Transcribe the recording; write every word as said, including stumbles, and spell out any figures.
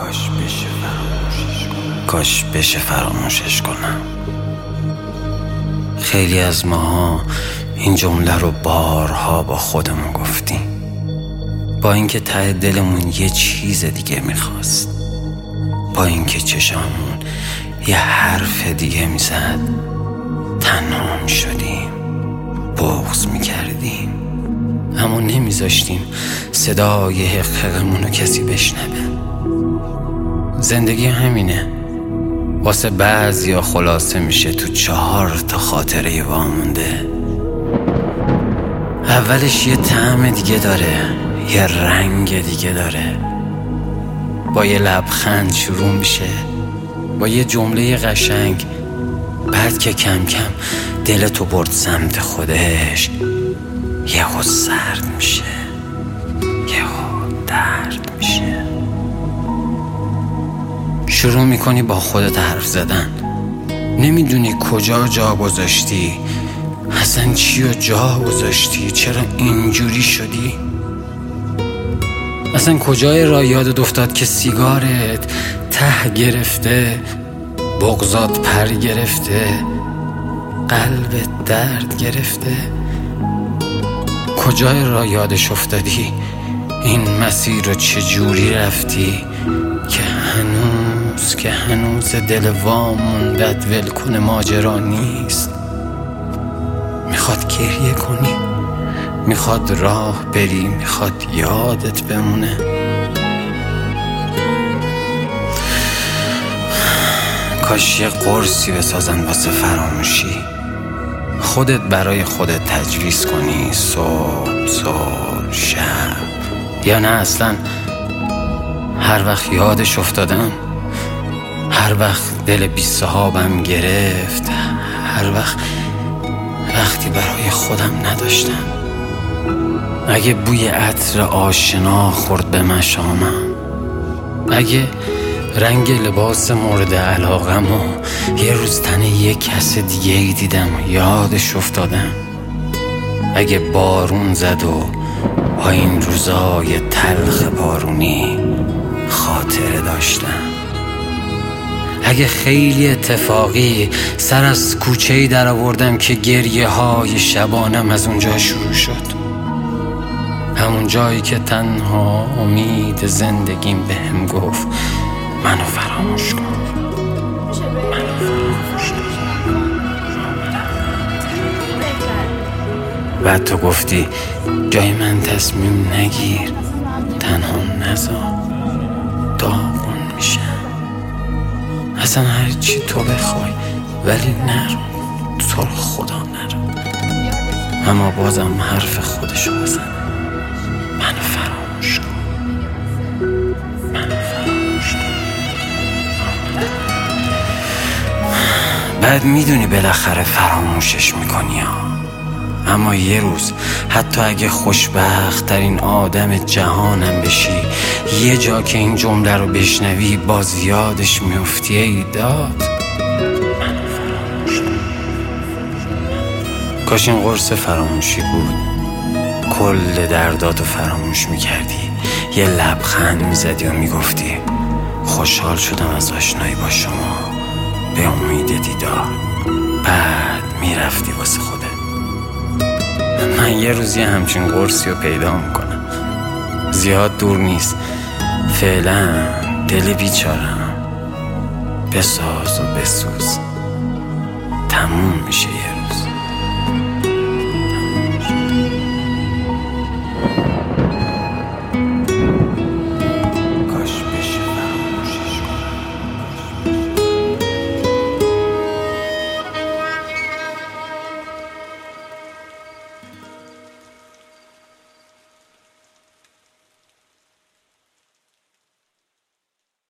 کاش بشه فراموشش کنم کاش بشه فراموشش کنم خیلی از ماها این جمله رو بارها با خودمون گفتیم، با اینکه ته دلمون یه چیز دیگه میخواست، با اینکه چشامون یه حرف دیگه میزد. تنها میشدیم، بغض میکردیم، اما نمیذاشتیم صدای حقمون رو کسی بشنوه. زندگی همینه، واسه بعضیا خلاصه میشه تو چهار تا خاطره وامونده. اولش یه طعم دیگه داره، یه رنگ دیگه داره، با یه لبخند شروع میشه، با یه جمله قشنگ. بعد که کم کم دلتو برد سمت خودش، یهو سرد میشه، یهو درد میشه. شروع میکنی با خودت حرف زدن، نمیدونی کجا جا گذاشتی، اصلا چی رو جا گذاشتی، چرا اینجوری شدی. اصلا کجای راه یادت افتاد که سیگارت ته گرفته، بغضات پر گرفته، قلبت درد گرفته. کجای راه یادش افتادی این مسیر رو چجوری رفتی که هنوز که هنوز دل واموندت ول کنه ماجرا نیست. میخواد گریه کنی، میخواد راه بری، میخواد یادت بمونه. کاش یه قرصی بسازن واسه فراموشی، خودت برای خودت تجویز کنی، صبح صبح شب. یا نه اصلا هر وقت یادش افتادم، هر وقت دل بی صحابم گرفت، هر وقت وقتی برای خودم نداشتم، اگه بوی عطر آشنا خورد به مشامم، اگه رنگ لباس مورد علاقم و یه روز تن یه کس دیگه ای دیدم و یادش افتادم، اگه بارون زد و با این روزای تلخ بارونی خاطره داشتم، اگه خیلی اتفاقی سر از کوچه‌ای در آوردم که گریه های شبانم از اونجا شروع شد، همون جایی که تنها امید زندگیم بهم گفت منو فراموش کن، منو فراموش کن. بعد تو گفتی جای من تصمیم نگیر، تنها نذار، داغون میشم. اصلا هر چی تو بخوای ولی نرو، تو رو خدا نرو. اما بازم حرف خودشو بزن، منو فراموش کن، منو فراموش کن. بعد میدونی بالاخره فراموشش میکنی ها. اما یه روز حتی اگه خوشبخت ترین آدم جهانم بشی، یه جا که این جمله رو بشنوی باز یادش میفتی ای داد. کاش این قرص فراموشی بود، کل درداتو فراموش میکردی، یه لبخند میزدی و میگفتی خوشحال شدم از آشنایی با شما، به امید دیدار. بعد میرفتی واسه خودت. من یه روزی همچین قرصی رو پیدا میکنم، زیاد دور نیست. فعلا دل بیچارم بساز و بسوز، تموم میشه یه